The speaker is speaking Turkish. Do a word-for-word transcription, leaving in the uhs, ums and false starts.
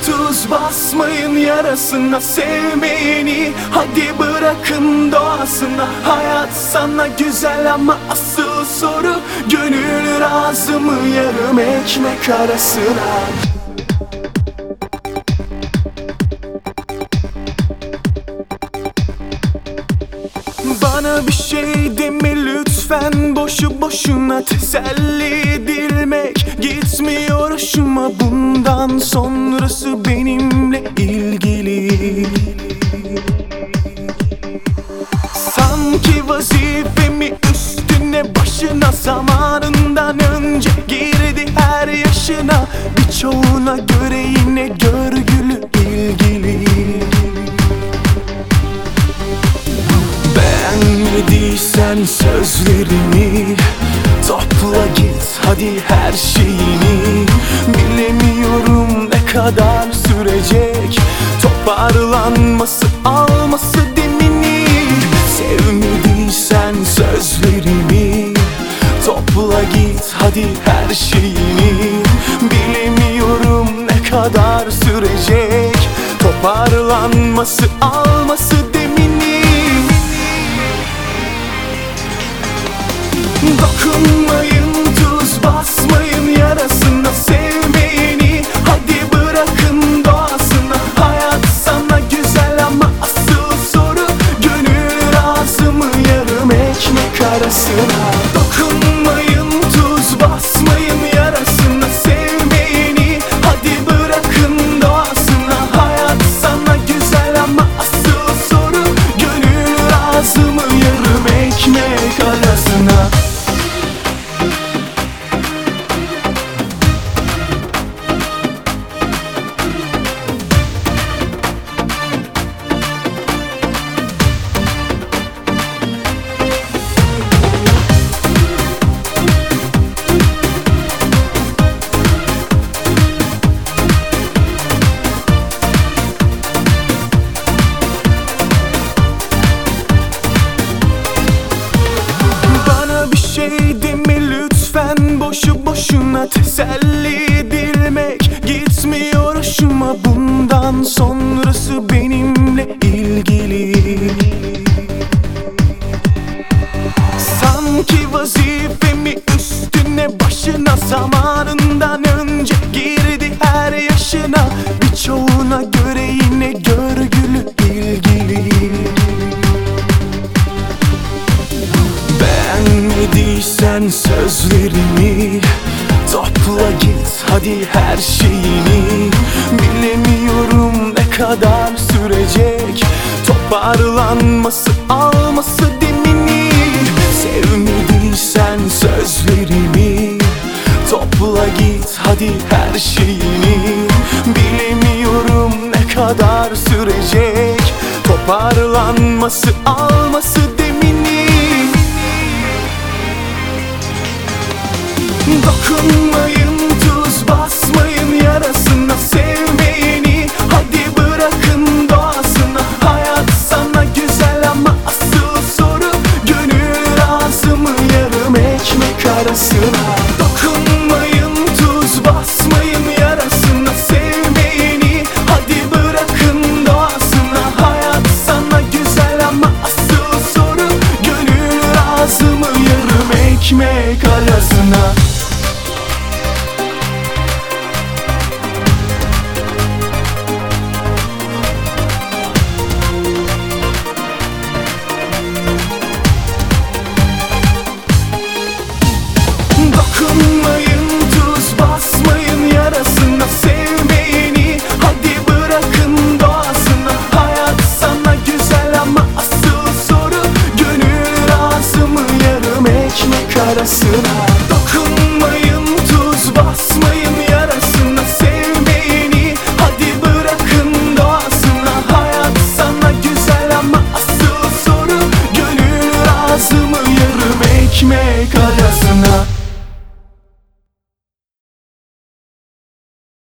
tuz basmayın yarasına, sevmeyeni hadi bırakın doğasına. Hayat sana güzel ama asıl soru, gönül razı mı yarım ekmek arasına? Bana bir şey deme lütfen, boşu boşuna teselli edilmek gitmiyor hoşuma. Bundan sonrası benimle ilgili. Sanki vazifemi üstüne başına zamanından önce girdi her yaşına. Birçoğuna göre yine görgülü ilgili. Beğenmediysen sözlerimi topla git hadi her şeyini. Bilemiyorum ne kadar sürecek toparlanması, alması demini. Sevmediysen sözlerimi topla git hadi her şeyini. Bilemiyorum ne kadar sürecek toparlanması, alması demini. Dokunmayın, tuz basmayın yarasına, sevmeyeni hadi bırakın doğasına. Hayat sana güzel ama asıl soru, gönül razı mı yarım ekmek arasına? Dokunmayın, tuz basmayın yarasına, sevmeyeni hadi bırakın doğasına. Hayat sana güzel ama asıl soru, gönül razı mı yarım ekmek arasına? Boşu boşuna teselli edilmek gitmiyor hoşuma. Bundan sonrası benimle ilgili. Sanki vazifemi üstüne başına zamanından önce girdi her yaşına. Birçoğuna göre yine görgülü ilgili. Beğenmediysen sözlerimi topla git hadi her şeyini. Bilemiyorum ne kadar sürecek toparlanması, alması demini. Sevmediysen sözlerimi topla git hadi her şeyini. Bilemiyorum ne kadar sürecek toparlanması, alması demini. Dokunmayın, tuz basmayın yarasına, sevmeyeni hadi bırakın doğasına. Hayat sana güzel ama asıl soru, gönül razı mı yarım ekmek arasına? Dokunmayın, tuz basmayın yarasına, sevmeyeni hadi bırakın doğasına. Hayat sana güzel ama asıl soru, gönül razı mı yarım ekmek arasına? Dokunmayın, tuz basmayın yarasına, sevmeyeni hadi bırakın doğasına. Hayat sana güzel ama asıl soru, gönül razı mı yarım ekmek arasına?